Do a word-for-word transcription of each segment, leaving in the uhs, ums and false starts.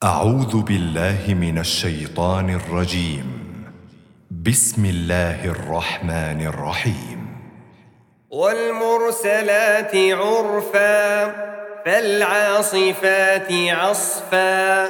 أعوذ بالله من الشيطان الرجيم. بسم الله الرحمن الرحيم. والمرسلات عرفا فالعاصفات عصفا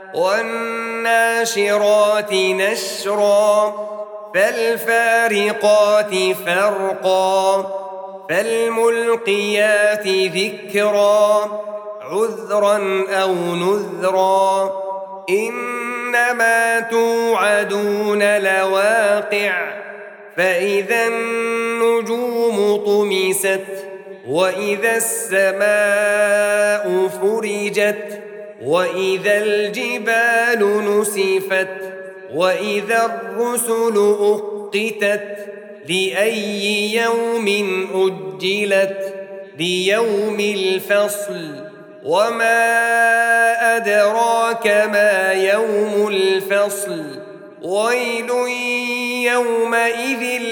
والناشرات نشرا فالفارقات فرقا فالملقيات ذكرا عذرا أو نذرا إنما توعدون لواقع فإذا النجوم طمست وإذا السماء فرجت وإذا الجبال نسفت وإذا الرسل أقتت لأي يوم أجلت ليوم الفصل وما أدراك ما يوم الفصل ويل يومئذ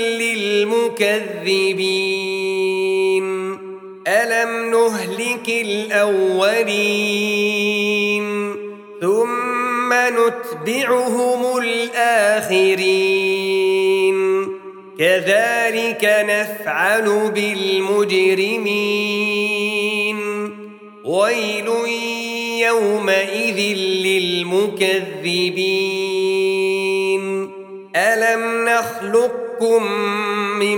للمكذبين ألم نهلك الأولين ثم نتبعهم الآخرين كذلك نفعل بالمجرمين ويل يومئذ للمكذبين ألم نخلقكم من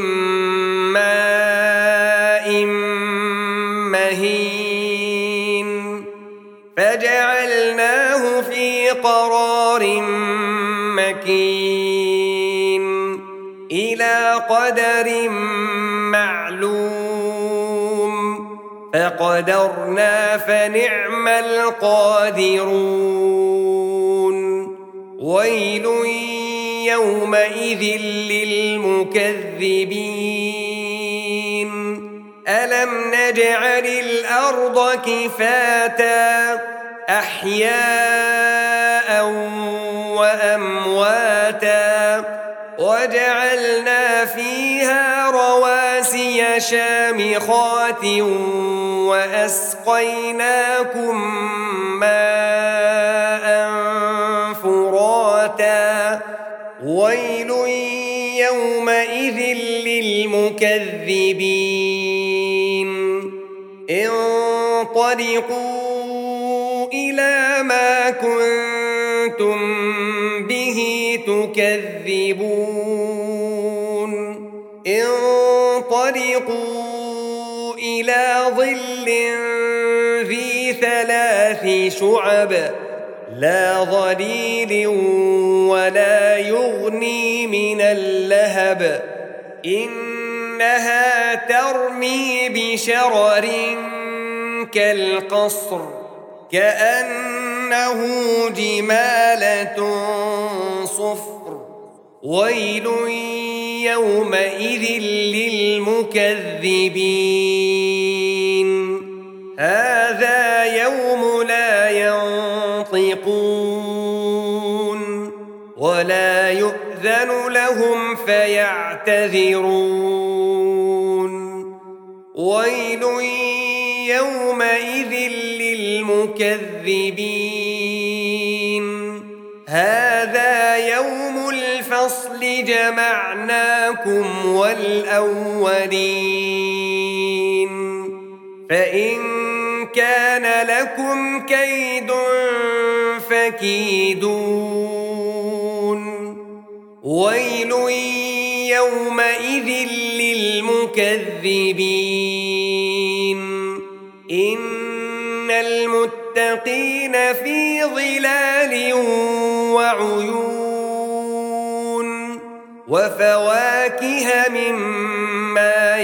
ماء مهين فجعلناه في قرار مكين إلى قدر معلوم فقدرنا فنعم القادرون ويل يومئذ للمكذبين ألم نجعل الأرض كفاتا أحياء وأمواتا وجعلنا فيها رواسي شامخات وأسقيناكم ماء فراتا ويل يومئذ للمكذبين انطلقوا إلى ما كنتم به تكذبون انطلقوا إلى ظل ذي ثلاث شعب لا ظليل ولا يغني من اللهب إنها ترمي بشرر كالقصر كأنه جمالة صفر ويل يومئذ للمكذبين هذا يوم لا ينطقون ولا يؤذن لهم فيعتذرون ويل يومئذ للمكذبين هذا يوم الفصل جمعناكم والأولين فإن كان لكم كيد فكيدون ويل يومئذ للمكذبين إن المتقين في ظلال وعيون وفواكه مما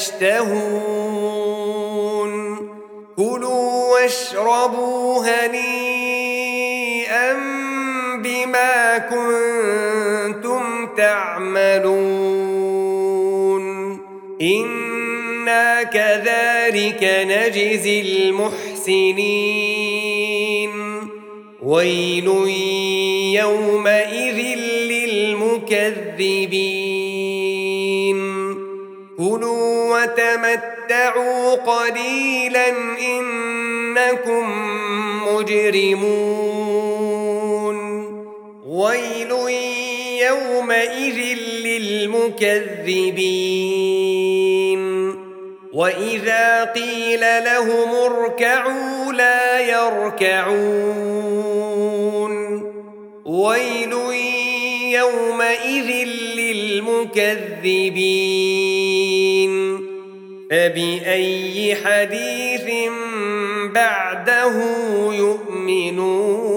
يشتهون كلوا واشربوا هنيئا بما كنتم تعملون إنا كذلك نجزي المحسنين ويل يومئذ للمكذبين كلوا وتمتعوا قليلا إنكم مجرمون ويل يومئذ للمكذبين وإذا قيل لهم اركعوا لا يركعون ويل يومئذ للمكذبين فبأي حديث بعده يؤمنون